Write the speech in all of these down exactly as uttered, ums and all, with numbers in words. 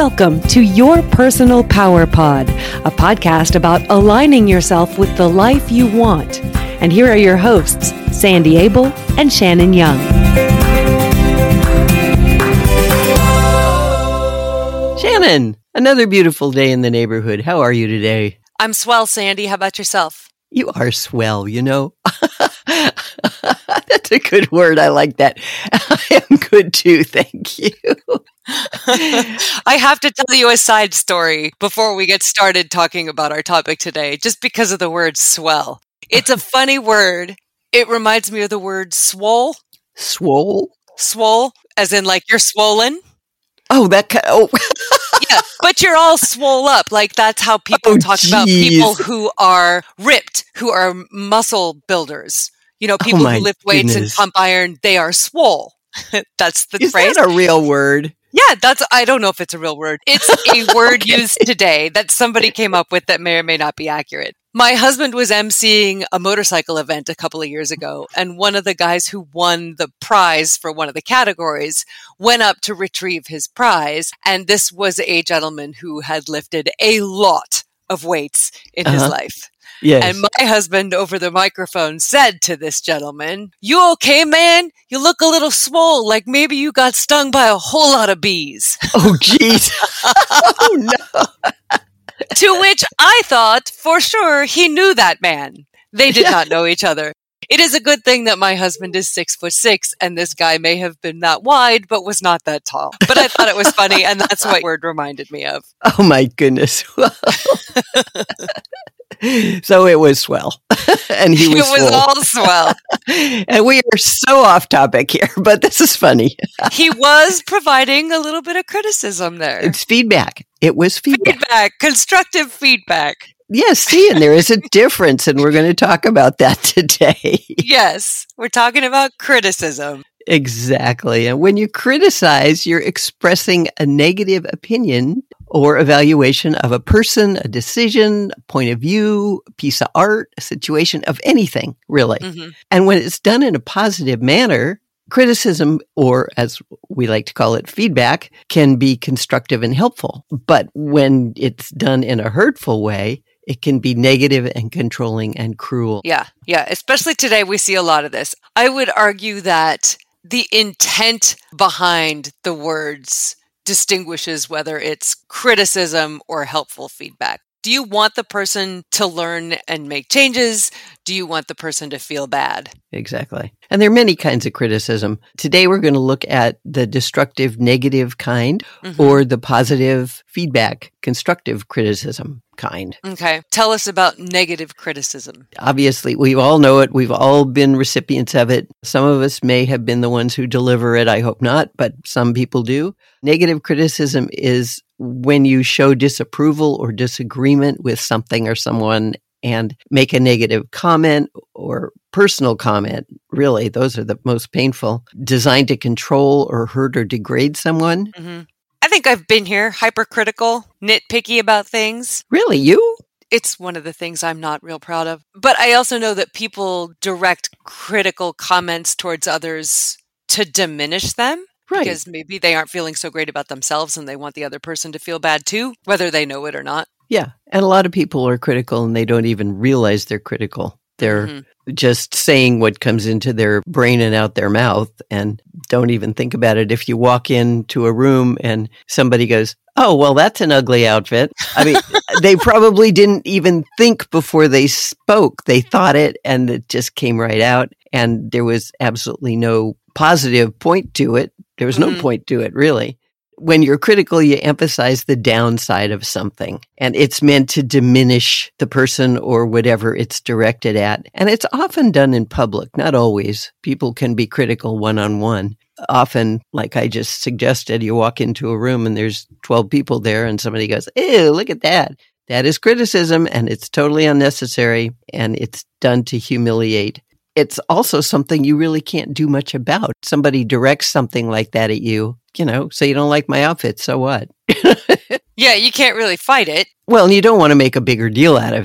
Welcome to Your Personal Power Pod, a podcast about aligning yourself with the life you want. And here are your hosts, Sandy Abel and Shannon Young. Shannon, another beautiful day in the neighborhood. How are you today? I'm swell, Sandy. How about yourself? You are swell, you know. That's a good word. I like that. I am good too. Thank you. I have to tell you a side story before we get started talking about our topic today, just because of the word swell. It's a funny word. It reminds me of the word swole. Swole? Swole, as in like you're swollen. Oh, that kind oh. Yeah, but you're all swole up. Like that's how people Oh, talk geez. about people who are ripped, who are muscle builders. You know, people oh who lift weights goodness. and pump iron, they are swole. That's the Is phrase. that a real word? Yeah, that's, I don't know if it's a real word. It's a word okay. used today that somebody came up with that may or may not be accurate. My husband was emceeing a motorcycle event a couple of years ago, and one of the guys who won the prize for one of the categories went up to retrieve his prize. And this was a gentleman who had lifted a lot of weights in uh-huh. his life. Yes. And my husband over the microphone said to this gentleman, "You okay, man? You look a little swole, like maybe you got stung by a whole lot of bees." Oh, geez. Oh, no. To which I thought, for sure, he knew that man. They did yeah. not know each other. It is a good thing that my husband is six foot six, and this guy may have been that wide, but was not that tall. But I thought it was funny, and that's what word reminded me of. Oh, my goodness. So it was swell. And he was It was swole. all swell. And we are so off topic here, but this is funny. He was providing a little bit of criticism there. It's feedback. It was feedback. Feedback, constructive feedback. Yes, see, and there is a difference, and we're going to talk about that today. Yes, we're talking about criticism. Exactly. And when you criticize, you're expressing a negative opinion or evaluation of a person, a decision, a point of view, a piece of art, a situation of anything, really. Mm-hmm. And when it's done in a positive manner, criticism, or as we like to call it, feedback, can be constructive and helpful. But when it's done in a hurtful way, it can be negative and controlling and cruel. Yeah, yeah. Especially today, we see a lot of this. I would argue that the intent behind the words distinguishes whether it's criticism or helpful feedback. Do you want the person to learn and make changes? Do you want the person to feel bad? Exactly. And there are many kinds of criticism. Today, we're going to look at the destructive, negative kind mm-hmm. or the positive feedback, constructive criticism kind. Okay. Tell us about negative criticism. Obviously, we all know it. We've all been recipients of it. Some of us may have been the ones who deliver it. I hope not, but some people do. Negative criticism is when you show disapproval or disagreement with something or someone and make a negative comment or personal comment. Really, those are the most painful, designed to control or hurt or degrade someone. Mm-hmm. I think I've been here, hypercritical, nitpicky about things. Really, you? It's one of the things I'm not real proud of. But I also know that people direct critical comments towards others to diminish them. Right. Because maybe they aren't feeling so great about themselves and they want the other person to feel bad too, whether they know it or not. Yeah. And a lot of people are critical and they don't even realize they're critical. They're mm-hmm. just saying what comes into their brain and out their mouth and don't even think about it. If you walk into a room and somebody goes, "Oh, well, that's an ugly outfit." I mean, they probably didn't even think before they spoke. They thought it and it just came right out. And there was absolutely no positive point to it. There was no mm-hmm. point to it, really. When you're critical, you emphasize the downside of something, and it's meant to diminish the person or whatever it's directed at. And it's often done in public, not always. People can be critical one-on-one. Often, like I just suggested, you walk into a room and there's twelve people there and somebody goes, "Ew, look at that." That is criticism, and it's totally unnecessary, and it's done to humiliate. It's also something you really can't do much about. Somebody directs something like that at you, you know, so you don't like my outfit, so what? Yeah, you can't really fight it. Well, and you don't want to make a bigger deal out of it.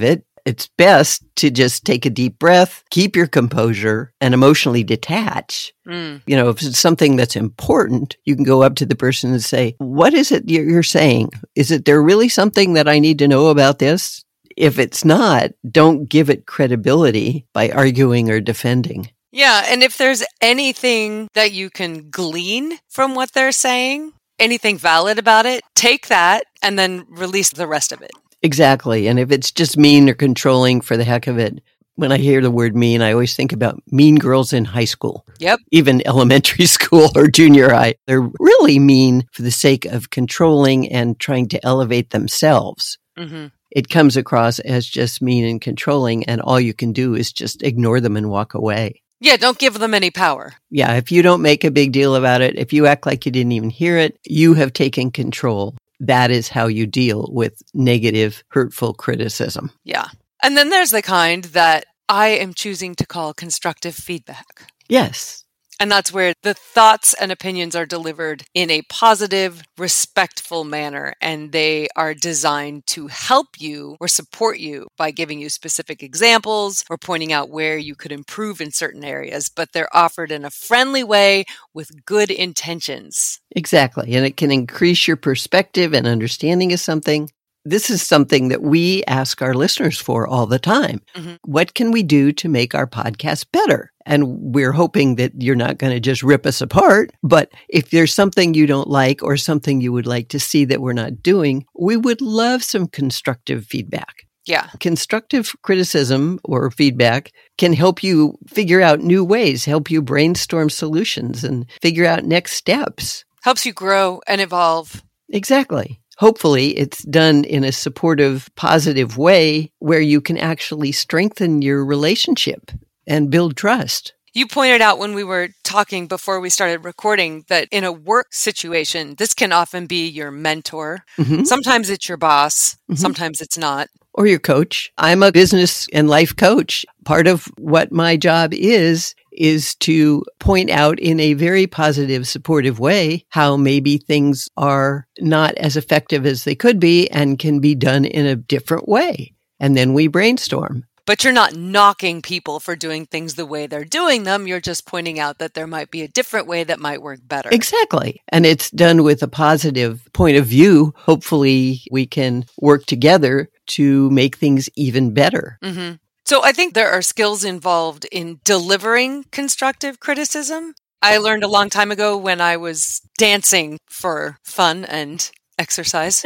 it's best to just take a deep breath, keep your composure, and emotionally detach. Mm. You know, if it's something that's important, you can go up to the person and say, what is it you're saying? Is it there really something that I need to know about this? If it's not, don't give it credibility by arguing or defending. Yeah, and if there's anything that you can glean from what they're saying, anything valid about it, take that and then release the rest of it. Exactly. And if it's just mean or controlling for the heck of it, when I hear the word mean, I always think about mean girls in high school. Yep. Even elementary school or junior high. They're really mean for the sake of controlling and trying to elevate themselves. Mm-hmm. It comes across as just mean and controlling, and all you can do is just ignore them and walk away. Yeah, don't give them any power. Yeah, if you don't make a big deal about it, if you act like you didn't even hear it, you have taken control. That is how you deal with negative, hurtful criticism. Yeah. And then there's the kind that I am choosing to call constructive feedback. Yes. And that's where the thoughts and opinions are delivered in a positive, respectful manner, and they are designed to help you or support you by giving you specific examples or pointing out where you could improve in certain areas, but they're offered in a friendly way with good intentions. Exactly. And it can increase your perspective and understanding of something. This is something that we ask our listeners for all the time. Mm-hmm. What can we do to make our podcast better? And we're hoping that you're not going to just rip us apart. But if there's something you don't like or something you would like to see that we're not doing, we would love some constructive feedback. Yeah. Constructive criticism or feedback can help you figure out new ways, help you brainstorm solutions and figure out next steps. Helps you grow and evolve. Exactly. Hopefully, it's done in a supportive, positive way where you can actually strengthen your relationship and build trust. You pointed out when we were talking before we started recording that in a work situation, this can often be your mentor. Mm-hmm. Sometimes it's your boss. Mm-hmm. Sometimes it's not. Or your coach. I'm a business and life coach. Part of what my job is, is to point out in a very positive, supportive way how maybe things are not as effective as they could be and can be done in a different way. And then we brainstorm. But you're not knocking people for doing things the way they're doing them. You're just pointing out that there might be a different way that might work better. Exactly. And it's done with a positive point of view. Hopefully we can work together to make things even better. Mm-hmm. So I think there are skills involved in delivering constructive criticism. I learned a long time ago when I was dancing for fun and exercise.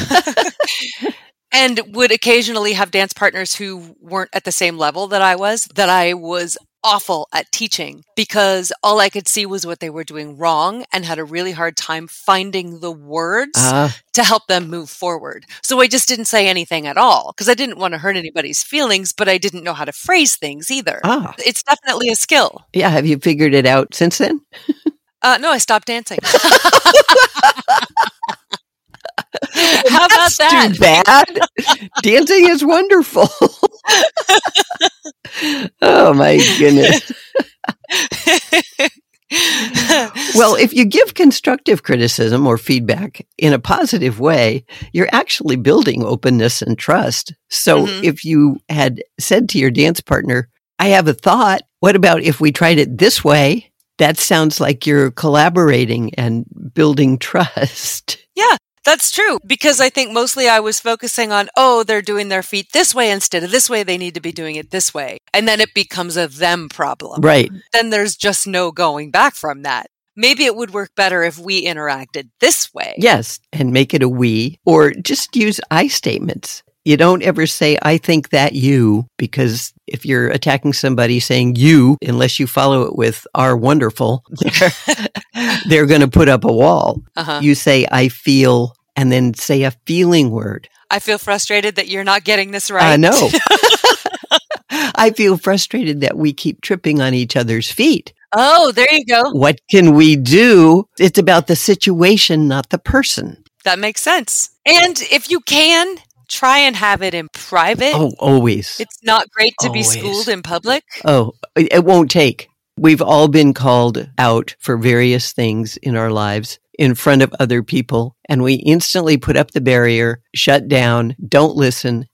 And would occasionally have dance partners who weren't at the same level that I was, that I was awful at teaching because all I could see was what they were doing wrong and had a really hard time finding the words uh. to help them move forward. So I just didn't say anything at all because I didn't want to hurt anybody's feelings, but I didn't know how to phrase things either. Ah. It's definitely a skill. Yeah. Have you figured it out since then? uh, no, I stopped dancing. How about That's that? Too bad. Dancing is wonderful. Oh my goodness. Well, if you give constructive criticism or feedback in a positive way, you're actually building openness and trust. So mm-hmm. if you had said to your dance partner, I have a thought, what about if we tried it this way? That sounds like you're collaborating and building trust. Yeah. That's true, because I think mostly I was focusing on, oh, they're doing their feet this way instead of this way. They need to be doing it this way. And then it becomes a them problem. Right. Then there's just no going back from that. Maybe it would work better if we interacted this way. Yes, and make it a we, or just use I statements. You don't ever say, I think that you, because if you're attacking somebody saying you, unless you follow it with are wonderful, they're, they're going to put up a wall. Uh-huh. You say, I feel, and then say a feeling word. I feel frustrated that you're not getting this right. I know. I feel frustrated that we keep tripping on each other's feet. Oh, there you go. What can we do? It's about the situation, not the person. That makes sense. And if you can, try and have it in private. Oh, always. It's not great to always. be schooled in public. Oh, it won't take. We've all been called out for various things in our lives in front of other people, and we instantly put up the barrier, shut down, don't listen.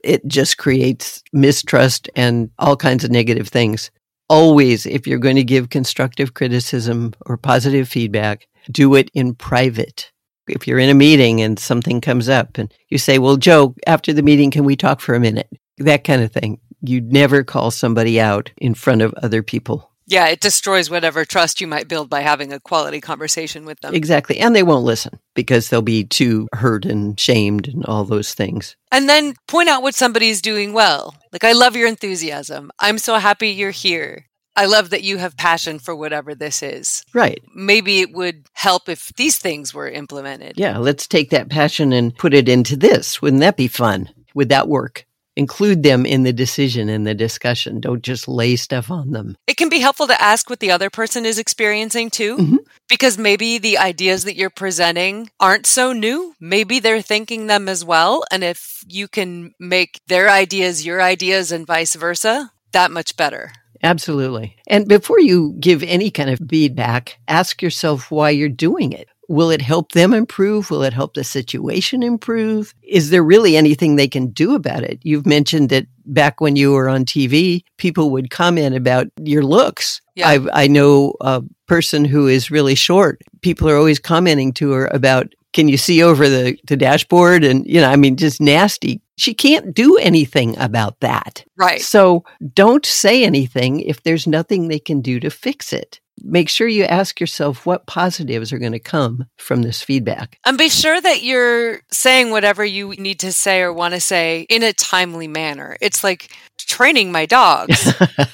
it just creates mistrust and all kinds of negative things. Always, if you're going to give constructive criticism or positive feedback, do it in private. If you're in a meeting and something comes up and you say, well, Joe, after the meeting, can we talk for a minute? That kind of thing. You'd never call somebody out in front of other people. Yeah, it destroys whatever trust you might build by having a quality conversation with them. Exactly. And they won't listen because they'll be too hurt and shamed and all those things. And then point out what somebody's doing well. Like, I love your enthusiasm. I'm so happy you're here. I love that you have passion for whatever this is. Right. Maybe it would help if these things were implemented. Yeah, let's take that passion and put it into this. Wouldn't that be fun? Would that work? Include them in the decision and the discussion. Don't just lay stuff on them. It can be helpful to ask what the other person is experiencing too, mm-hmm. because maybe the ideas that you're presenting aren't so new. Maybe they're thinking them as well. And if you can make their ideas your ideas and vice versa, that much better. Absolutely. And before you give any kind of feedback, ask yourself why you're doing it. Will it help them improve? Will it help the situation improve? Is there really anything they can do about it? You've mentioned that back when you were on T V, people would comment about your looks. Yeah. I've, I know a person who is really short. People are always commenting to her about, can you see over the, the dashboard? And, you know, I mean, just nasty. She can't do anything about that. Right. So don't say anything if there's nothing they can do to fix it. Make sure you ask yourself what positives are going to come from this feedback. And be sure that you're saying whatever you need to say or want to say in a timely manner. It's like training my dogs.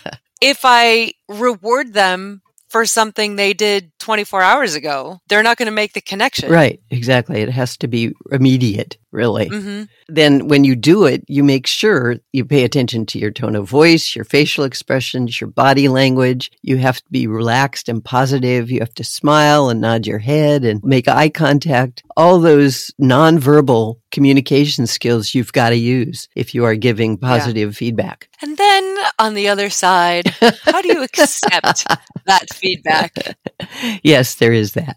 If I reward them for something they did twenty-four hours ago, they're not going to make the connection. Right, exactly. It has to be immediate, really. Mm-hmm. Then when you do it, you make sure you pay attention to your tone of voice, your facial expressions, your body language. You have to be relaxed and positive. You have to smile and nod your head and make eye contact. All those nonverbal communication skills you've got to use if you are giving positive yeah. feedback. And then on the other side, how do you accept that feedback? Yes, there is that.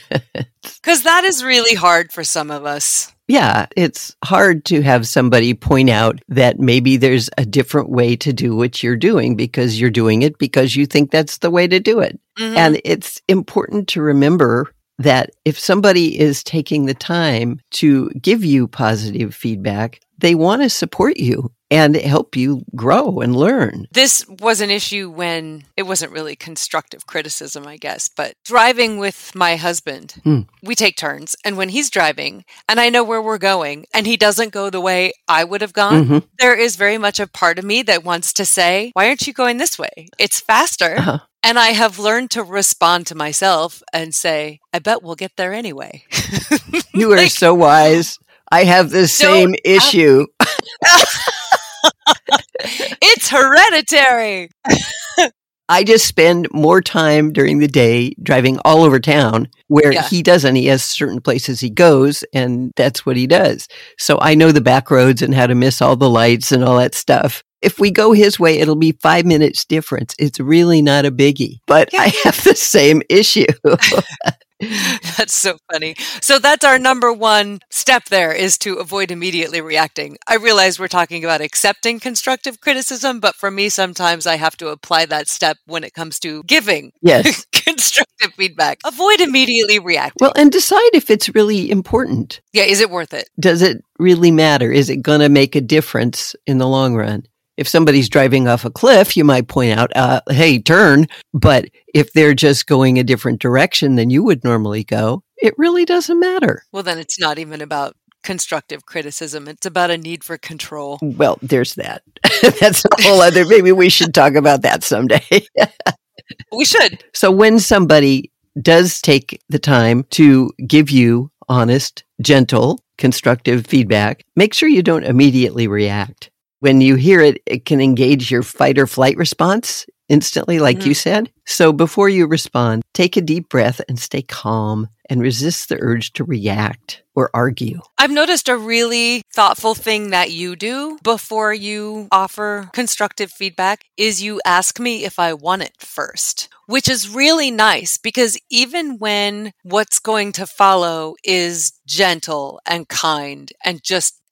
Because that is really hard for some of us. Yeah, it's hard to have somebody point out that maybe there's a different way to do what you're doing because you're doing it because you think that's the way to do it. Mm-hmm. And it's important to remember that if somebody is taking the time to give you positive feedback, they want to support you and help you grow and learn. This was an issue when it wasn't really constructive criticism, I guess, but driving with my husband, hmm. we take turns. And when he's driving and I know where we're going and he doesn't go the way I would have gone, mm-hmm. there is very much a part of me that wants to say, why aren't you going this way? It's faster. Uh-huh. And I have learned to respond to myself and say, I bet we'll get there anyway. You are like, so wise. I have the same issue. It's hereditary. I just spend more time during the day driving all over town where yeah. he doesn't. He has certain places he goes and that's what he does. So I know the back roads and how to miss all the lights and all that stuff. If we go his way, it'll be five minutes difference. It's really not a biggie, but yeah. I have the same issue. That's so funny. So that's our number one step there, is to avoid immediately reacting. I realize we're talking about accepting constructive criticism, but for me, sometimes I have to apply that step when it comes to giving yes. constructive feedback. Avoid immediately reacting. Well, and decide if it's really important. Yeah, is it worth it? Does it really matter? Is it going to make a difference in the long run? If somebody's driving off a cliff, you might point out, uh, hey, turn. But if they're just going a different direction than you would normally go, it really doesn't matter. Well, then it's not even about constructive criticism. It's about a need for control. Well, there's that. That's a whole other, maybe we should talk about that someday. We should. So when somebody does take the time to give you honest, gentle, constructive feedback, make sure you don't immediately react. When you hear it, it can engage your fight or flight response instantly, like mm-hmm. you said. So before you respond, take a deep breath and stay calm and resist the urge to react or argue. I've noticed a really thoughtful thing that you do before you offer constructive feedback is you ask me if I want it first, which is really nice because even when what's going to follow is gentle and kind and just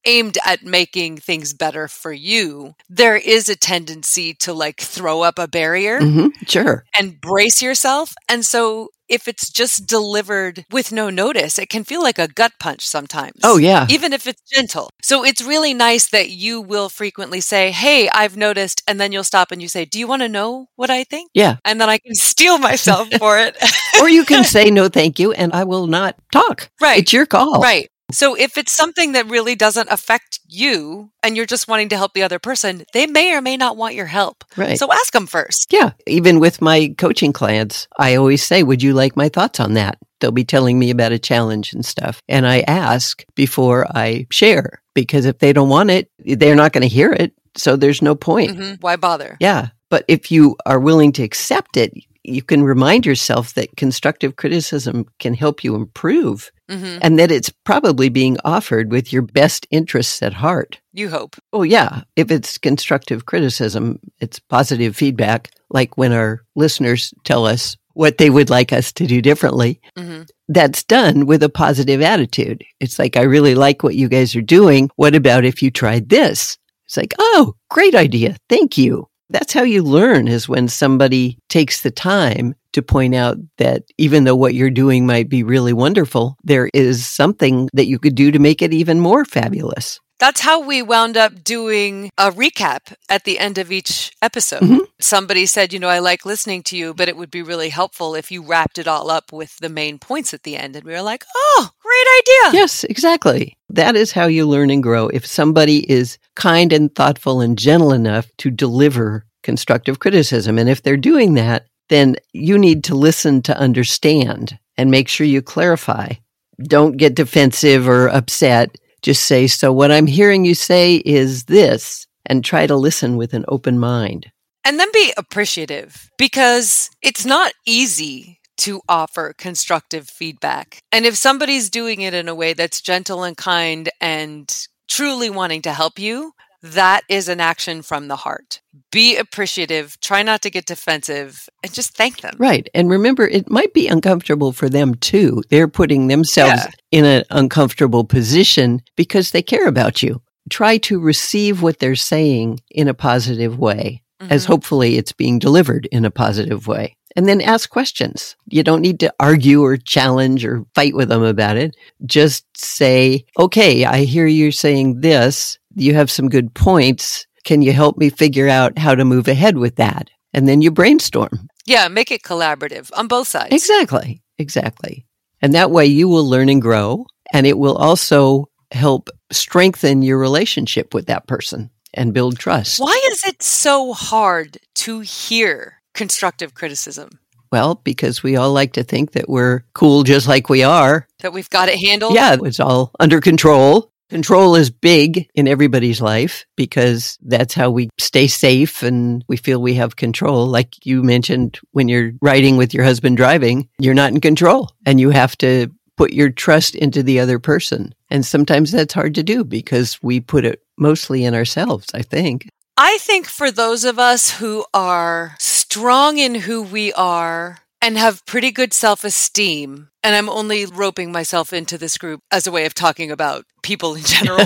aimed at making things better for you, there is a tendency to like throw up a barrier Mm-hmm. Sure. and brace yourself. And so if it's just delivered with no notice, it can feel like a gut punch sometimes. Oh, yeah. Even if it's gentle. So it's really nice that you will frequently say, hey, I've noticed. And then you'll stop and you say, do you want to know what I think? Yeah. And then I can steel myself for it. Or you can say, no, thank you, and I will not talk. Right. It's your call. Right. So if it's something that really doesn't affect you and you're just wanting to help the other person, they may or may not want your help. Right. So ask them first. Yeah. Even with my coaching clients, I always say, would you like my thoughts on that? They'll be telling me about a challenge and stuff. And I ask before I share, because if they don't want it, they're not going to hear it. So there's no point. Mm-hmm. Why bother? Yeah. But if you are willing to accept it, you can remind yourself that constructive criticism can help you improve. Mm-hmm. And that it's probably being offered with your best interests at heart. You hope. Oh, yeah. If it's constructive criticism, it's positive feedback, like when our listeners tell us what they would like us to do differently. Mm-hmm. That's done with a positive attitude. It's like, I really like what you guys are doing. What about if you tried this? It's like, oh, great idea. Thank you. That's how you learn, is when somebody takes the time to point out that even though what you're doing might be really wonderful, there is something that you could do to make it even more fabulous. That's how we wound up doing a recap at the end of each episode. Mm-hmm. Somebody said, you know, I like listening to you, but it would be really helpful if you wrapped it all up with the main points at the end. And we were like, oh, great idea. Yes, exactly. That is how you learn and grow. If somebody is kind and thoughtful and gentle enough to deliver constructive criticism, and if they're doing that, then you need to listen to understand and make sure you clarify. Don't get defensive or upset. Just say, so what I'm hearing you say is this, and try to listen with an open mind. And then be appreciative, because it's not easy to offer constructive feedback. And if somebody's doing it in a way that's gentle and kind and truly wanting to help you, that is an action from the heart. Be appreciative, try not to get defensive, and just thank them. Right. And remember, it might be uncomfortable for them too. They're putting themselves yeah. in an uncomfortable position because they care about you. Try to receive what they're saying in a positive way, mm-hmm. as hopefully it's being delivered in a positive way. And then ask questions. You don't need to argue or challenge or fight with them about it. Just say, okay, I hear you saying this. You have some good points. Can you help me figure out how to move ahead with that? And then you brainstorm. Yeah, make it collaborative on both sides. Exactly, exactly. And that way you will learn and grow, and it will also help strengthen your relationship with that person and build trust. Why is it so hard to hear constructive criticism? Well, because we all like to think that we're cool just like we are. That we've got it handled? Yeah, it's all under control. Control is big in everybody's life because that's how we stay safe and we feel we have control. Like you mentioned, when you're riding with your husband driving, you're not in control and you have to put your trust into the other person. And sometimes that's hard to do because we put it mostly in ourselves, I think. I think for those of us who are strong in who we are and have pretty good self-esteem, and I'm only roping myself into this group as a way of talking about people in general,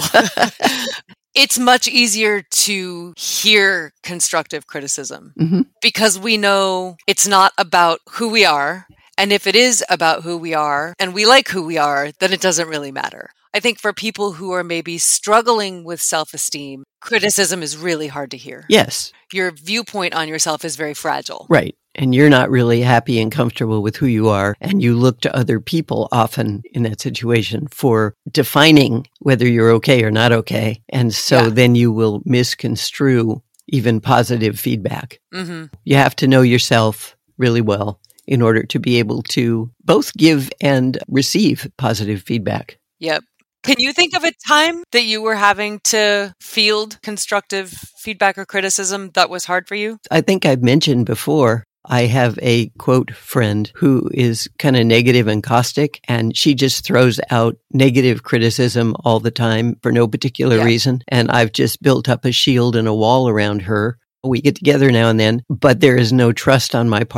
it's much easier to hear constructive criticism mm-hmm. because we know it's not about who we are. And if it is about who we are and we like who we are, then it doesn't really matter. I think for people who are maybe struggling with self-esteem, criticism is really hard to hear. Yes. Your viewpoint on yourself is very fragile. Right. And you're not really happy and comfortable with who you are. And you look to other people often in that situation for defining whether you're okay or not okay. And so yeah. then you will misconstrue even positive feedback. Mm-hmm. You have to know yourself really well in order to be able to both give and receive positive feedback. Yep. Can you think of a time that you were having to field constructive feedback or criticism that was hard for you? I think I've mentioned before, I have a quote friend who is kind of negative and caustic, and she just throws out negative criticism all the time for no particular yeah. reason. And I've just built up a shield and a wall around her. We get together now and then, but there is no trust on my part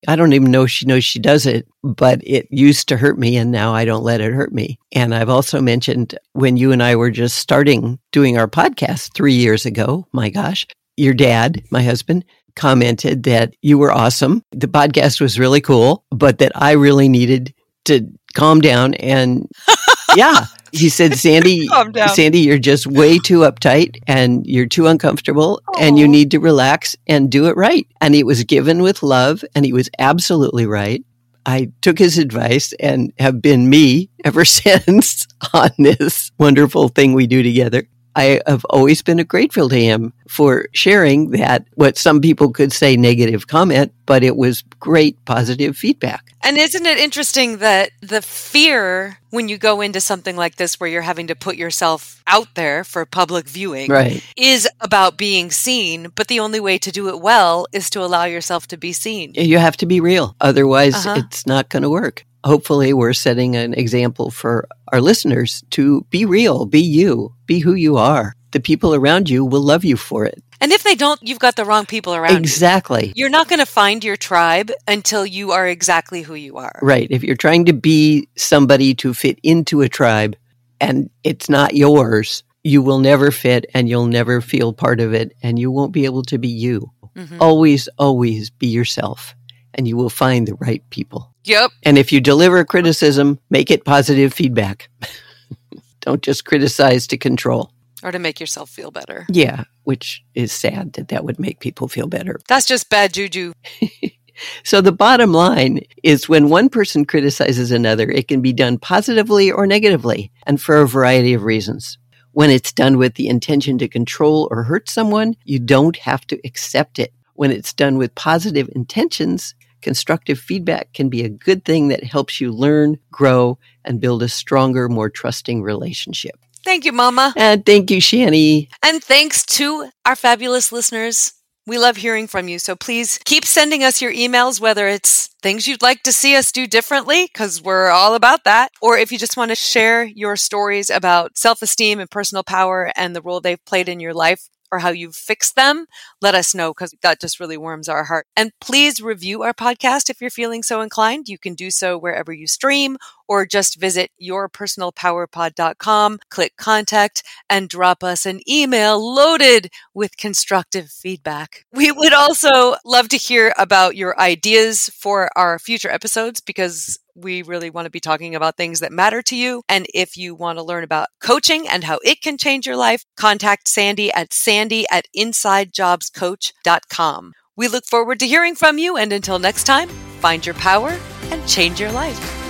I don't even know if she knows she does it, but it used to hurt me and now I don't let it hurt me. And I've also mentioned when you and I were just starting doing our podcast three years ago, my gosh, your dad, my husband, commented that you were awesome. The podcast was really cool, but that I really needed to calm down. And yeah, he said, Sandy, Sandy, you're just way too uptight and you're too uncomfortable Aww. And you need to relax and do it right. And it was given with love and he was absolutely right. I took his advice and have been me ever since on this wonderful thing we do together. I have always been grateful to him for sharing that, what some people could say negative comment, but it was great positive feedback. And isn't it interesting that the fear when you go into something like this where you're having to put yourself out there for public viewing right. is about being seen, but the only way to do it well is to allow yourself to be seen. You have to be real. Otherwise, uh-huh. it's not going to work. Hopefully, we're setting an example for our listeners to be real, be you, be who you are. The people around you will love you for it. And if they don't, you've got the wrong people around exactly. you. You're not going to find your tribe until you are exactly who you are. Right. If you're trying to be somebody to fit into a tribe and it's not yours, you will never fit and you'll never feel part of it and you won't be able to be you. Mm-hmm. Always, always be yourself and you will find the right people. Yep. And if you deliver criticism, make it positive feedback. Don't just criticize to control. Or to make yourself feel better. Yeah, which is sad that that would make people feel better. That's just bad juju. So the bottom line is when one person criticizes another, it can be done positively or negatively, and for a variety of reasons. When it's done with the intention to control or hurt someone, you don't have to accept it. When it's done with positive intentions, constructive feedback can be a good thing that helps you learn, grow, and build a stronger, more trusting relationship. Thank you, Mama. And thank you, Shani. And thanks to our fabulous listeners. We love hearing from you. So please keep sending us your emails, whether it's things you'd like to see us do differently, because we're all about that. Or if you just want to share your stories about self-esteem and personal power and the role they've played in your life, or how you've fixed them, let us know because that just really warms our heart. And please review our podcast if you're feeling so inclined. You can do so wherever you stream or just visit your personal power pod dot com, click contact, and drop us an email loaded with constructive feedback. We would also love to hear about your ideas for our future episodes because we really want to be talking about things that matter to you. And if you want to learn about coaching and how it can change your life, contact Sandy at sandy at inside jobs coach dot com. We look forward to hearing from you. And until next time, find your power and change your life.